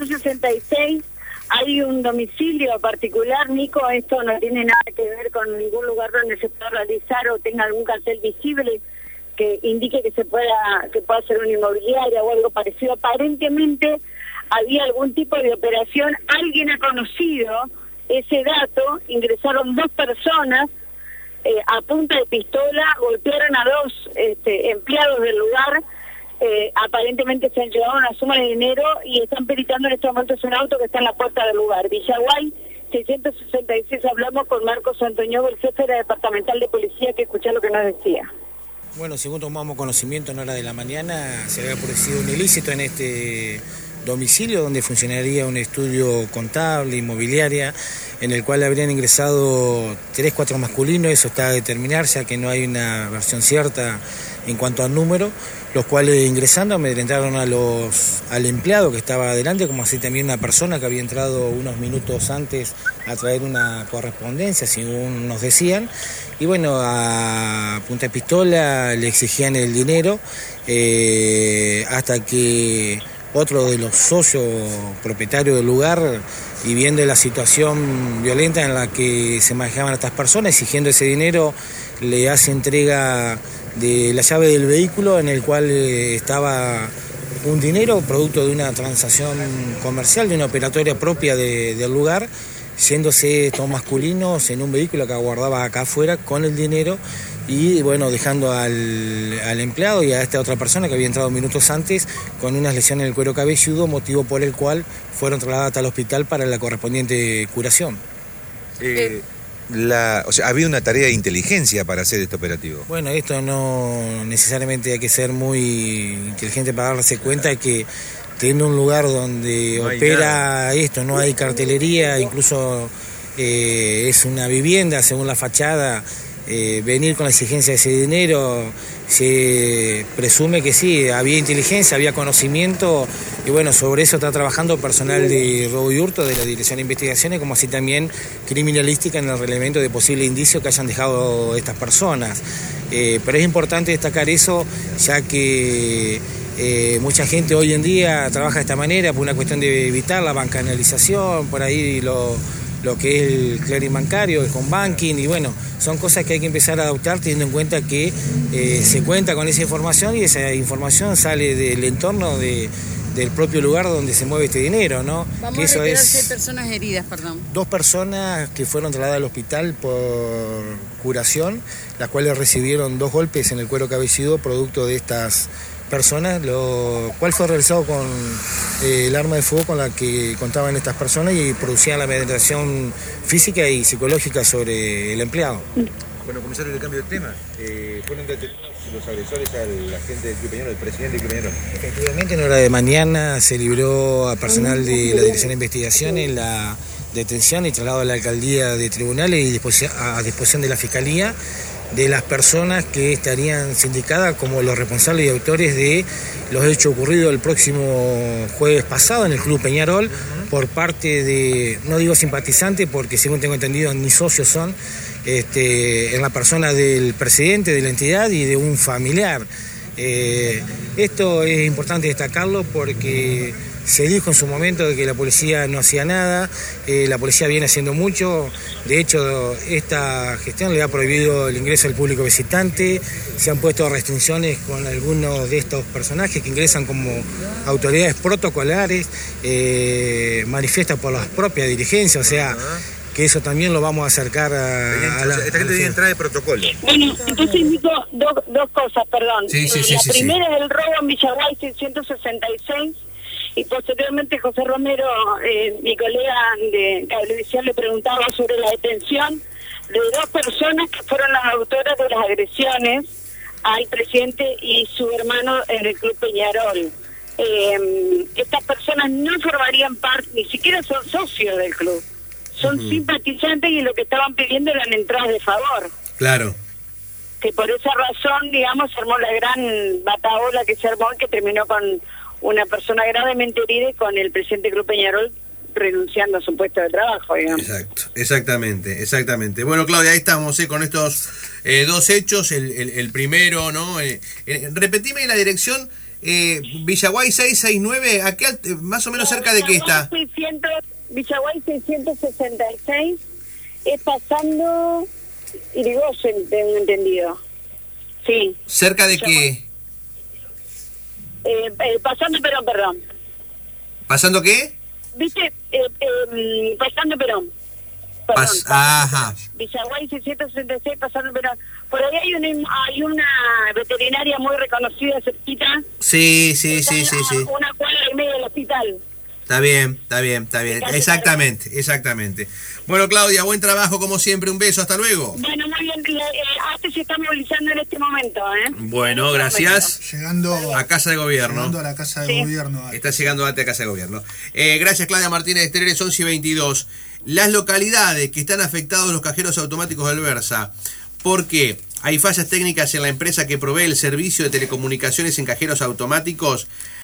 666 hay un domicilio particular, Nico, esto no tiene nada que ver con ningún lugar donde se pueda realizar o tenga algún cartel visible que indique que pueda ser una inmobiliaria o algo parecido. Aparentemente había algún tipo de operación, alguien ha conocido ese dato, ingresaron 2 personas, a punta de pistola, golpearon a 2 empleados del lugar, aparentemente se han llevado una suma de dinero y están peritando en estos momentos un auto que está en la puerta del lugar. Villaguay 666, hablamos con Marcos Antoñovo, el jefe de la departamental de policía, que escuchá lo que nos decía. Bueno, según tomamos conocimiento en hora de la mañana, se había producido un ilícito en este domicilio donde funcionaría un estudio contable, inmobiliaria, en el cual habrían ingresado 3-4 masculinos, eso está a determinar, ya que no hay una versión cierta en cuanto al número, los cuales ingresando amedrentaron al empleado que estaba adelante, como así también una persona que había entrado unos minutos antes a traer una correspondencia, según nos decían, y bueno, a punta de pistola le exigían el dinero, hasta que otro de los socios propietarios del lugar, y viendo la situación violenta en la que se manejaban estas personas, exigiendo ese dinero, le hace entrega de la llave del vehículo en el cual estaba un dinero producto de una transacción comercial, de una operatoria propia del lugar, yéndose estos masculinos en un vehículo que aguardaba acá afuera con el dinero y bueno, dejando al empleado y a esta otra persona que había entrado minutos antes con unas lesiones en el cuero cabelludo, motivo por el cual fueron trasladadas al hospital para la correspondiente curación. Había una tarea de inteligencia para hacer este operativo. Bueno, esto no necesariamente hay que ser muy inteligente para darse cuenta de que teniendo un lugar donde no opera esto, no hay cartelería, incluso es una vivienda según la fachada, venir con la exigencia de ese dinero, se presume que sí, había inteligencia, había conocimiento, y bueno, sobre eso está trabajando personal de robo y hurto de la Dirección de Investigaciones, como así también criminalística en el relevamiento de posibles indicios que hayan dejado estas personas. Pero es importante destacar eso, ya que mucha gente hoy en día trabaja de esta manera por una cuestión de evitar la bancanalización, por ahí lo que es el clearing bancario, el home banking, y bueno, son cosas que hay que empezar a adoptar teniendo en cuenta que se cuenta con esa información y esa información sale del entorno del propio lugar donde se mueve este dinero, ¿no? Vamos que eso a reiterar es 6 personas heridas, perdón. 2 personas que fueron trasladadas al hospital por curación, las cuales recibieron 2 golpes en el cuero cabelludo producto de estas personas, lo cual fue realizado con el arma de fuego con la que contaban estas personas y producían la amedrentación física y psicológica sobre el empleado. Bueno, comisario, de cambio de tema, fueron detenidos los agresores al agente del Club Peñarol, el presidente del Club Peñarol. Efectivamente, en hora de mañana se libró a personal de la Dirección de Investigaciones la detención y traslado a la alcaldía de tribunales y a disposición de la Fiscalía de las personas que estarían sindicadas como los responsables y autores de los hechos ocurridos el próximo jueves pasado en el Club Peñarol por parte de, no digo simpatizantes porque según tengo entendido ni socios son, en la persona del presidente de la entidad y de un familiar. Esto es importante destacarlo porque se dijo en su momento de que la policía no hacía nada, la policía viene haciendo mucho, de hecho esta gestión le ha prohibido el ingreso del público visitante, se han puesto restricciones con algunos de estos personajes que ingresan como autoridades protocolares, manifiestas por las propias dirigencias, o sea, que eso también lo vamos a acercar a la... Esta gente tiene entrada de protocolo. Bueno, entonces indico dos cosas, perdón. Sí, la primera es el robo en Villaguay 666 y posteriormente José Romero, mi colega de Cablevisión, le preguntaba sobre la detención de 2 personas que fueron las autoras de las agresiones al presidente y su hermano en el Club Peñarol. Estas personas no formarían parte, ni siquiera son socios del club. Son simpatizantes y lo que estaban pidiendo eran entradas de favor. Claro. Que por esa razón, digamos, se armó la gran batahola que se armó y que terminó con una persona gravemente herida y con el presidente del Club Peñarol renunciando a su puesto de trabajo, digamos. Exacto, exactamente. Bueno, Claudia, ahí estamos con estos 2 hechos. El primero, ¿no? Repetime la dirección Villaguay 669, ¿a qué más o menos cerca de qué está? Villaguay 666, es pasando Irigoyen, tengo entendido. Sí. ¿Cerca de qué? Pasando Perón, perdón. ¿Pasando qué? ¿Viste? Pasando Perón. Ajá. Villaguay 666, pasando Perón. Por ahí hay una veterinaria muy reconocida cerquita. Sí. Una cuadra y media del hospital. Está bien. Exactamente. Bueno, Claudia, buen trabajo como siempre, un beso, hasta luego. Bueno, muy bien, ATE se está movilizando en este momento, Bueno, gracias. Llegando a Casa de Gobierno. Llegando a la Casa de Gobierno. Está llegando ATE a Casa de Gobierno. Gracias, Claudia Martínez de Tereres, 11:22. Las localidades que están afectados los cajeros automáticos del Versa, ¿por qué? Hay fallas técnicas en la empresa que provee el servicio de telecomunicaciones en cajeros automáticos.